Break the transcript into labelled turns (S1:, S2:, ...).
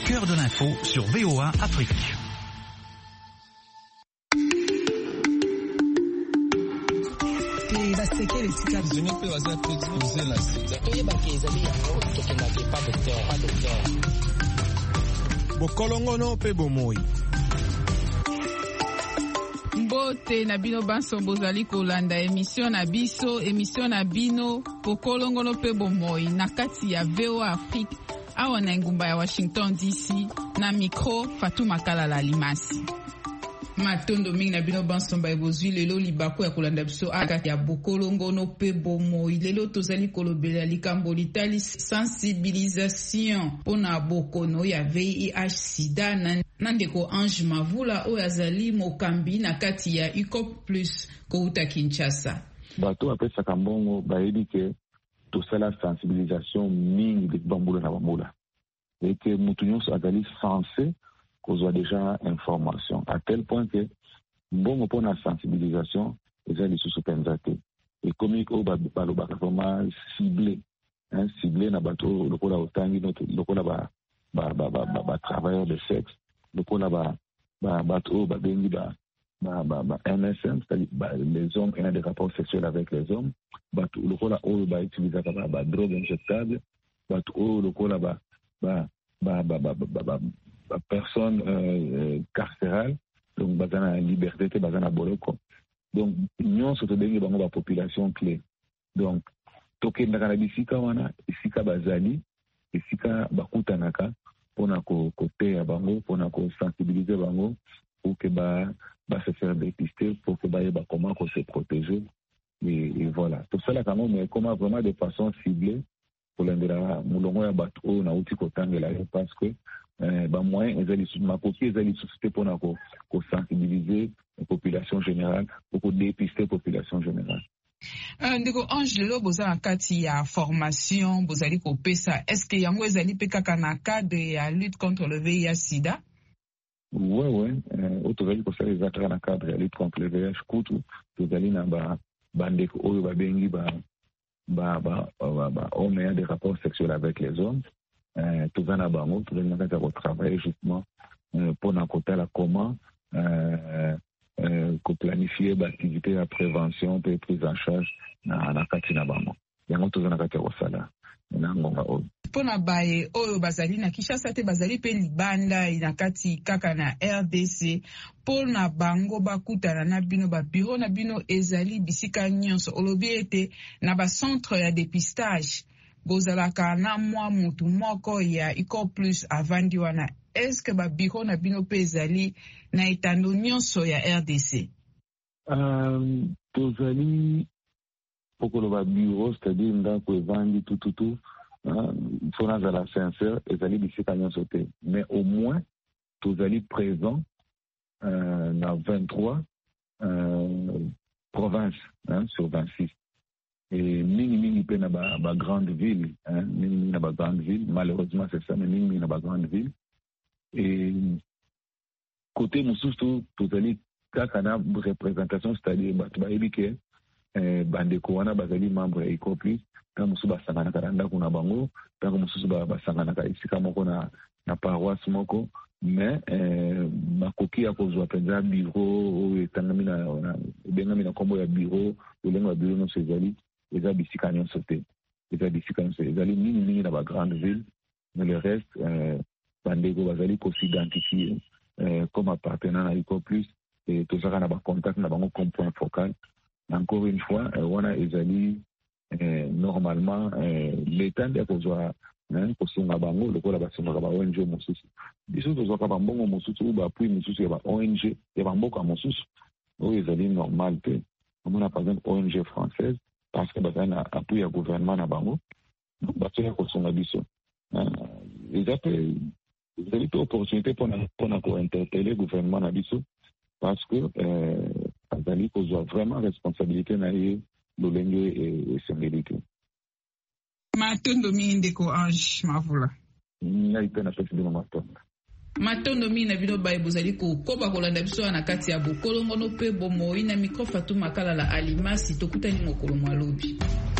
S1: cœur de l'info sur VOA Afrique.
S2: Bokolongono pe bomoi.
S3: Mbote na bino banso bozali kolanda émission na bino Bokolongono pe bomoi na kati ya VOA Afrique awa na ngumba ya Washington DC na micro Fatou Makala la Limasi. Matondo mingi na bino bansomba ebozwi lelo libako ya kolanda biso akati ya Bokolongono pe bomoi. Lelo tozali kolobela likambo litali sensibilisation pona bokono ya VIH sida na ndeko Ange Mavula oyo azali mokambi na kati ya UCOP Plus kouta Kinshasa.
S4: Bato apesaka mbongo bayebi ke tosala sensibilisation mingi de bambula na bambula. Et que mutu nyonso azali censé kozwa déjà information à tel point que mbongo pona sensibilisation eza lisusu penza te. Et comme o balobaka vraiment ciblé na bato lokola otangi lokola ba travailleurs de sexe lokola bato babengi ba MSM, c'est-à-dire les hommes ayant des rapports sexuels avec les hommes, bato lokola o ba utiliser ba drogue injectable, bato lokola ba personne carcérale, donc bazana liberté te bazana boloko. Donc nous sommes dans la population clé. Donc token na bisika wana isika bazali isika bakutanaka pona ko teya bango pona ko sensibiliser bango pour que ba se faire dépister pour que ba comment se protéger et voilà. Tout ça là quand même mais comment vraiment de façon ciblée pour l'endera mulongo ya bato na uti kotangela parce que moyen ezali makoki ezali société pona ko sensibiliser la population générale pour dépister la population générale.
S3: Ndeko Ange lelo bozala kati ya formation bozali kopesa est-ce que yango ezali pe kaka na cadre ya lutte contre le VIH sida?
S4: Ouais tozali kosala ezatra na cadre ya lutte contre le VIH kutu tozali na bandeko oyo babengi hommes ayant des rapports sexuels avec les hommes. Tout en abango, tout le monde a travaillé justement pour nous la comment planifier l'activité de prévention et prise en charge dans la katina bango. Yango tout en akatia wasala.
S3: Pona baye oyo bazali na Kinshasa te bazali pe libanda inakati kaka na RDC pona bango bakutana na bino ba bureau na bino ezali bisika nyonso olobi ete na ba centre ya dépistage bozalaka na mwa mutu moko ya UCOP Plus avandi wana est-ce que ba bureau na bino pe ezali na etando nyonso ya RDC?
S4: Tozali pokolo ba bureau c'est-à-dire ndako evandi tout fona zala sincère ezali bisika nyonso te mais au moins tozali présent na 23 provinces sur 26 et mingi pe na ba grande ville mingi na ba grande ville malheureusement c'est ça mais mingi na ba grande ville et côté mosusu tozali kaka na représentation c'est-à-dire bato bayebi ke bandeko wana bazali membre ya UCOP Plus tango mosusu basanganaka na ndako na bango tango mosusu basanganaka esika moko na paroisse moko mais makoki ya kozwa mpenza bureau oyo etangami ebengami na nkombo ya bureau olengo ya bureau nyonso eza bisika nyonso te ezali mingi na bagrande ville mais le reste bandeko bazali kosidentifier comme appartenant à UCOP Plus et tozalaka na bacontact na bango comme point focal. Encore une fois wana ezali normalement l'état de kozwa kosunga bango lokola basungaka ba ONG mosusu biso tozwaka bambongo mosusu ou bapui mosusu ya ba ONG ya bamboka mosusu oyo ezali normal te omona par exemple ONG française parce que bazali na appui ya gouvernement na bango batoya kosunga biso ezali pe opportunité mpona kointerpeller gouvernement na biso parce que azali kozwa vraiment responsabilité na ye lolenge esengeli te.
S3: Matondo mingi ndeko Ange Mavula.
S4: Ngai pe na pesi bino matondo.
S3: Matondo mingi na bino baye bozali kokoba kolanda biso na kati ya Bokolongono pe bomoi na micro Fatou Makala la Alimasi tokutani mokolo malobi.